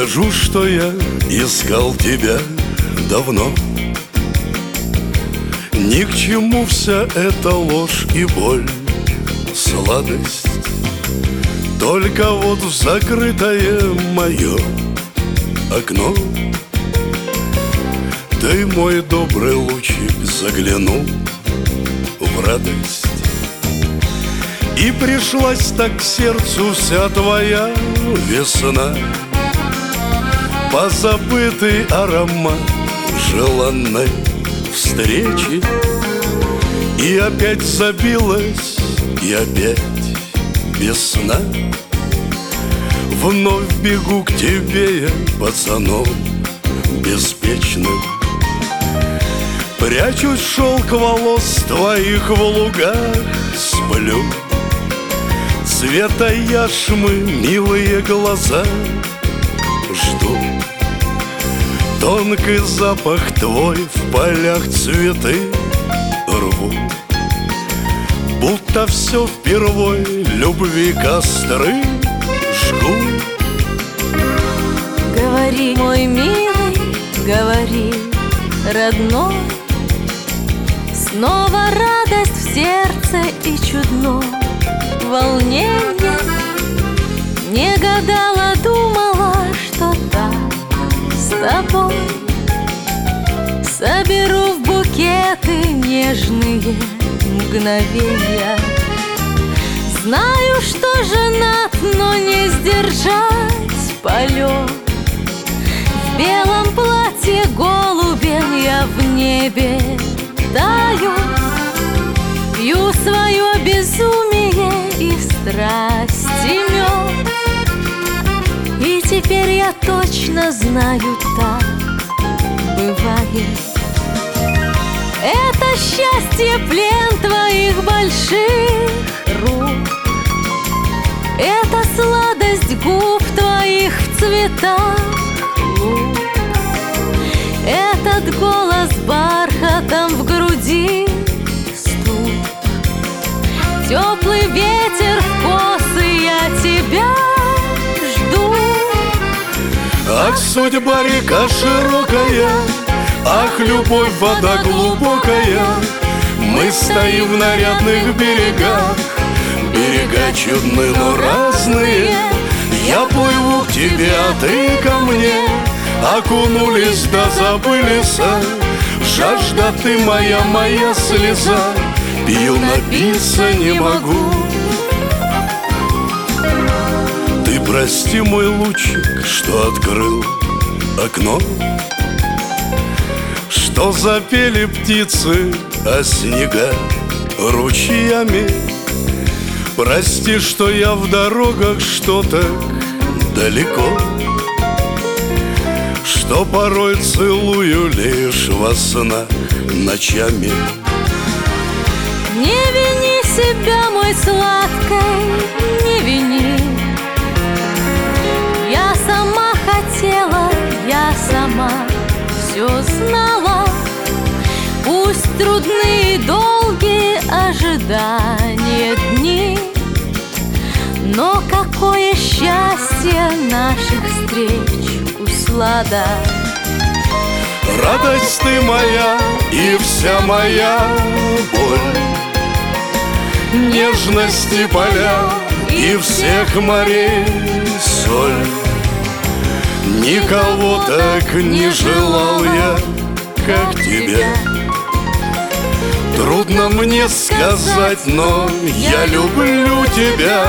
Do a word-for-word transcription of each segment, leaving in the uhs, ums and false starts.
Скажу, что я искал тебя давно. Ни к чему вся эта ложь и боль, сладость. Только вот в закрытое мое окно ты, мой добрый лучик, заглянул в радость. И пришлась так к сердцу вся твоя весна, позабытый аромат желанной встречи. И опять забилась, и опять без сна вновь бегу к тебе я, пацаном беспечным. Прячусь в шелк волос твоих в лугах, сплю. Цвета яшмы милые глаза жду. Тонкий запах твой в полях цветы рву. Будто все впервой любви костры жгу. Говори, мой милый, говори, родной. Снова радость в сердце и чудно волнение. Не гадала, думала, что так с тобой соберу в букеты нежные мгновения. Знаю, что женат, но не сдержать полет. В белом платье голубем я в небе таю. Пью свое безумие и страсти мед. И теперь я точно знаю, так бывает. Это счастье плен твоих больших рук. Это сладость губ твоих в цветах лук. Этот голос бархатом в груди стук. Теплый ветер в косы, я тебя жду. Ах, судьба река широкая, ах, любовь вода глубокая. Мы стоим в нарядных берегах. Берега чудны, но разные. Я плыву к тебе, а ты ко мне. Окунулись да забылись. Жажда ты моя, моя слеза. Пью, напиться не могу. Ты прости, мой лучик, что открыл окно, что запели птицы, а снега ручьями. Прости, что я в дорогах, что так далеко, что порой целую лишь во снах ночами. Не вини себя, мой сладкий, не вини. Я сама хотела, я сама все знала. Пусть трудные и долгие ожидания дни, но какое счастье наших встреч услада. Радость ты моя и вся моя боль, нежности поля и всех морей соль. Никого так не желал я, как тебя. Трудно мне сказать, но я люблю тебя.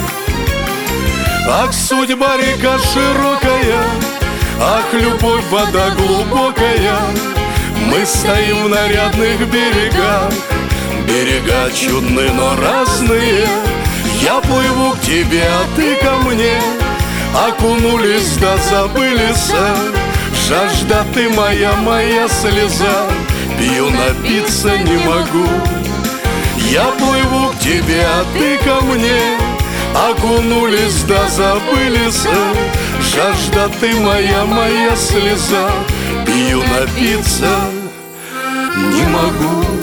Ах, судьба река широкая, ах, любовь вода глубокая. Мы стоим в нарядных берегах. Берега чудны, но разные. Я плыву к тебе, а ты ко мне. Окунулись да забылись. Жажда ты моя, моя слеза. Пью, напиться не могу. Я плыву к тебе, а ты ко мне. Окунулись да забылись. Жажда ты моя, моя слеза. Пью, напиться не могу.